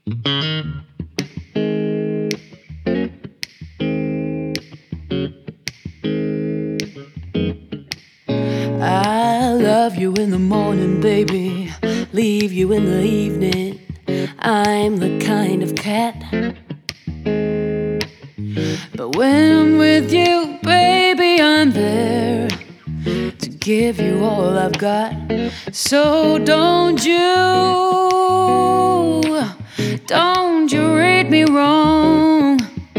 I love you in the morning, baby, leave you in the evening. I'm the kind of cat, but when I'm with you, baby, I'm there to give you all I've got. So don't you read me wrong.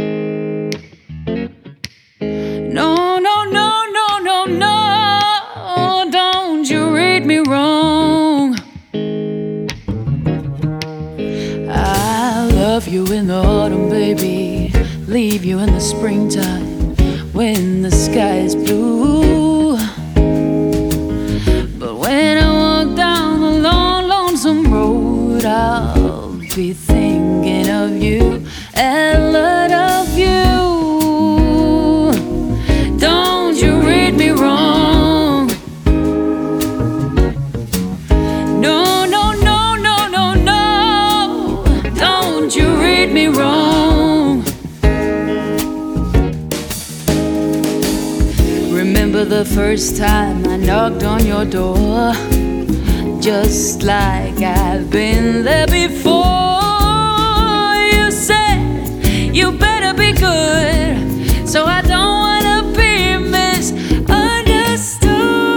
No, no, no, no, no, no, don't you read me wrong. I love you in the autumn, baby, leave you in the springtime when the sky is blue. But when I walk down the long, lonesome road, I'll be thinking of you, a lot of you. Don't you read me wrong. No, no, no, no, no, no, don't you read me wrong. Remember the first time I knocked on your door, just like I've been there before. You said you better be good, so I don't wanna be misunderstood.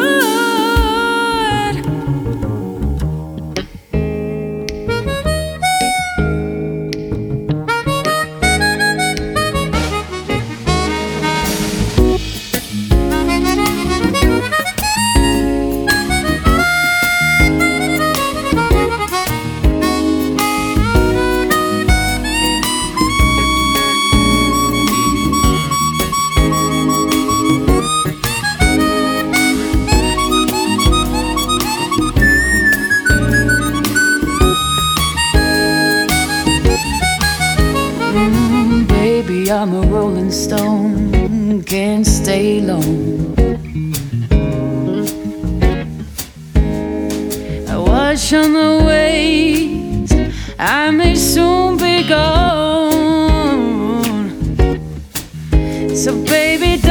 Baby, I'm a rolling stone, can't stay long. I wash on the waves, I may soon be gone. So baby,